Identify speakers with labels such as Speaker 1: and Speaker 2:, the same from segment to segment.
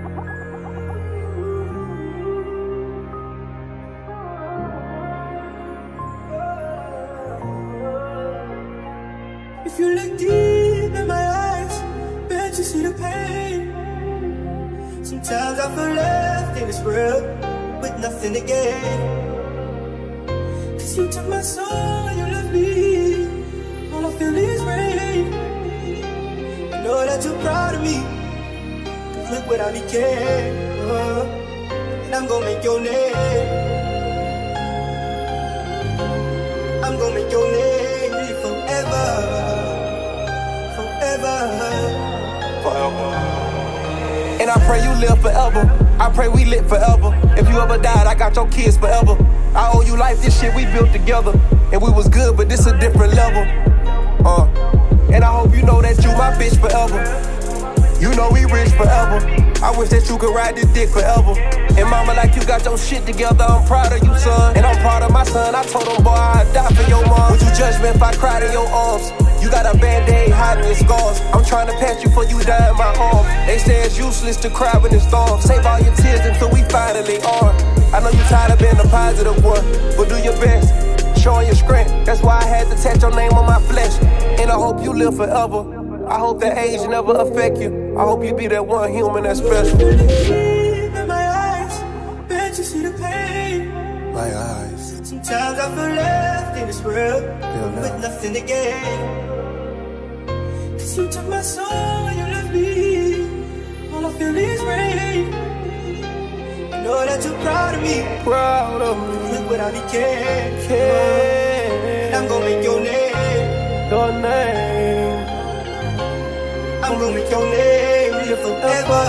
Speaker 1: If you look deep in my eyes, bet you see the pain. Sometimes I feel left in this world with nothing to gain. Cause you took my soul and you left me. All I feel is rain. I know that you're proud of me, cause look what I became. And I'm gonna make your name, I'm gonna make your name live forever, forever, forever.
Speaker 2: And I pray you live forever, I pray we lit forever. If you ever died, I got your kids forever. I owe you life, this shit we built together. And we was good, but this a different level. And I hope you know that you my bitch forever. You know we rich forever. I wish that you could ride this dick forever. And mama, like you got your shit together, I'm proud of you, son. And I'm proud of my son, I told him, boy, I'd die for your mom. Would you judge me if I cried in your arms? You got a band-aid hiding your scars. I'm trying to patch you before you die in my arms. They say it's useless to cry when it's storm. Save all your tears until we finally are. I know you tired of being the positive one, but do your best, showing your strength. That's why I had to touch your name on my flesh. And I hope you live forever. I hope that age never affect you. I hope you be that one human that's special.
Speaker 1: You look deep in my eyes, bet you see the pain.
Speaker 2: My eyes.
Speaker 1: Sometimes I feel left in this world with nothing to gain. Cause you took my soul and you left me. All I feel is rain. I know that you're proud of me,
Speaker 2: Proud of me.
Speaker 1: look what I became. And I'm gonna make your name,
Speaker 2: Your name.
Speaker 1: I'm gonna make your name live forever,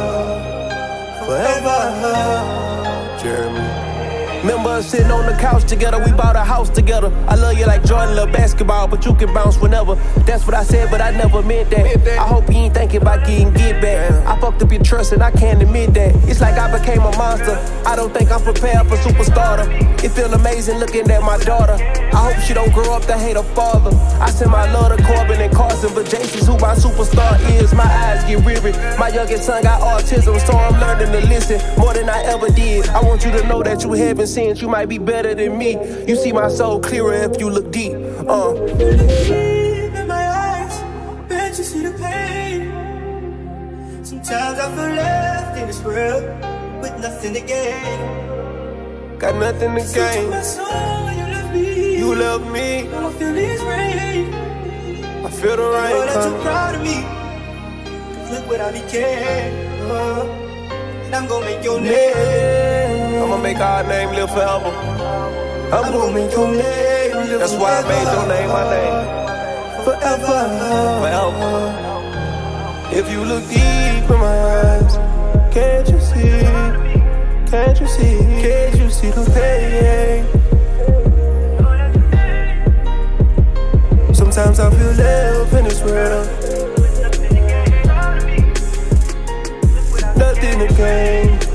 Speaker 1: forever.
Speaker 2: Jeremy. Remember us sitting on the couch together, we bought a house together. I love you like Jordan love basketball, but you can bounce whenever. That's what I said, but I never meant that. I hope you ain't thinking about getting get back. I fucked up your trust and I can't admit that. It's like I became a monster. I don't think I'm prepared for superstardom. It feel amazing looking at my daughter. I hope she don't grow up to hate her father. I send my love to Corbin and Carson, but Jason's who my superstar is. My eyes get weary. My youngest son got autism, so I'm learning to listen more than I ever did. I want you to know that you haven't seen, you might be better than me. You see my soul clearer if you look deep.
Speaker 1: You look deep in my eyes, bet you see the pain. Sometimes I feel left in this world with nothing to gain.
Speaker 2: Got nothing to
Speaker 1: You took
Speaker 2: gain.
Speaker 1: my soul and you left me.
Speaker 2: You love me.
Speaker 1: All I feel is rain.
Speaker 2: I feel the
Speaker 1: I know
Speaker 2: rain
Speaker 1: that you're
Speaker 2: coming.
Speaker 1: proud of me, cause look what I became. And I'm gonna make your name,
Speaker 2: I'ma make our name live forever.
Speaker 1: I'm gonna make your name live
Speaker 2: That's why I made your name my name.
Speaker 1: forever,
Speaker 2: Forever. If you look deep in my eyes, can't you see? Can't you see? Can't you see the pain? Sometimes I feel left in this world, nothing to gain.